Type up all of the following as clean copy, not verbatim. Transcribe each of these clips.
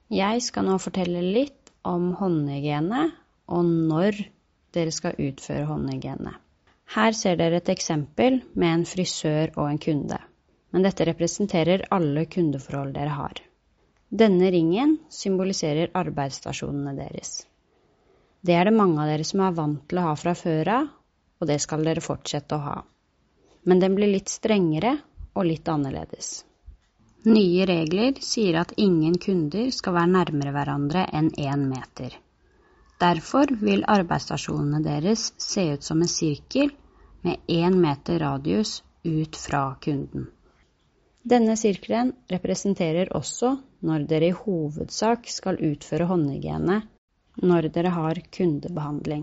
Jeg skal nå fortelle litt om håndhygiene og når dere skal utføre håndhygiene. Her ser dere et eksempel med en frisør og en kunde, men dette representerer alle kundeforhold dere har. Denne ringen symboliserer arbeidsstasjonene deres. Det er det mange av dere som er vant til å ha fra før av, og det skal dere fortsette å ha. Men den blir litt strengere og litt annerledes. Nye regler sier at ingen kunder skal være nærmere hverandre enn 1 meter. Derfor vil arbeidsstasjonene deres se ut som en sirkel med 1 meter radius ut fra kunden. Denne sirkelen representerer også når dere i hovedsak skal utføre håndhygiene når dere har kundebehandling.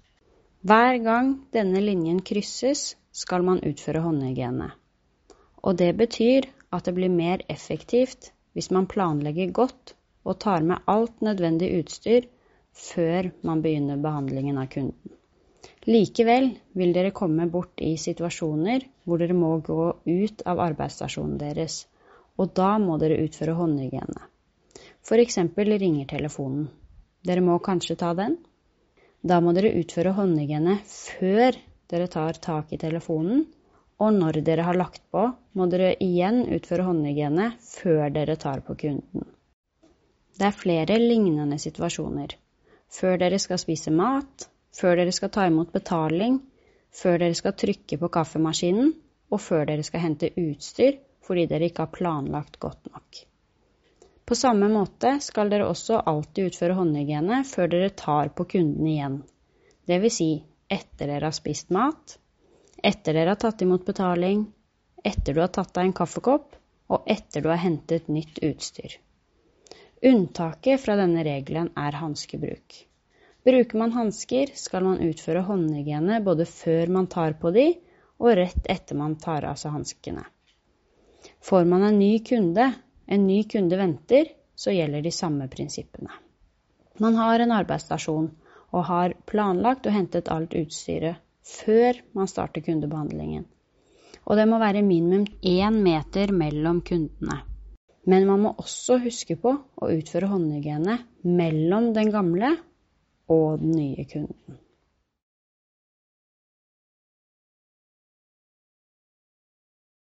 Hver gang denne linjen krysses, skal man utføre håndhygiene. Og det betyr at det blir mer effektivt hvis man planlegger godt og tar med alt nødvendig utstyr før man begynner behandlingen av kunden. Likevel vil dere komme bort i situasjoner hvor dere må gå ut av arbeidsstasjonen deres, og da må dere utføre håndhygiene. For eksempel ringer telefonen. Dere må kanskje ta den. Da må dere utføre håndhygiene før dere tar tak i telefonen, og når dere har lagt på, må dere igjen utføre håndhygiene før dere tar på kunden. Det er flere lignende situasjoner. Før dere skal spise mat, før dere skal ta imot betaling, før dere skal trykke på kaffemaskinen, og før dere skal hente utstyr fordi dere ikke har planlagt godt nok. På samme måte skal dere også alltid utføre håndhygiene før dere tar på kunden igjen. Det vil si, etter dere har spist mat, etter dere har tatt imot betaling, etter du har tatt deg en kaffekopp, og etter du har hentet nytt utstyr. Unntaket fra denne regelen er hanskebruk. Bruker man hansker, skal man utføre håndhygiene både før man tar på de, og rett etter man tar av seg hanskene. Får man en ny kunde venter, så gjelder de samme prinsippene. Man har en arbeidsstasjon og har planlagt og hentet alt utstyret før man starter kundebehandlingen. Og det må være minimum 1 meter mellom kundene. Men man må også huske på å utføre håndhygiene mellom den gamle og den nye kunden.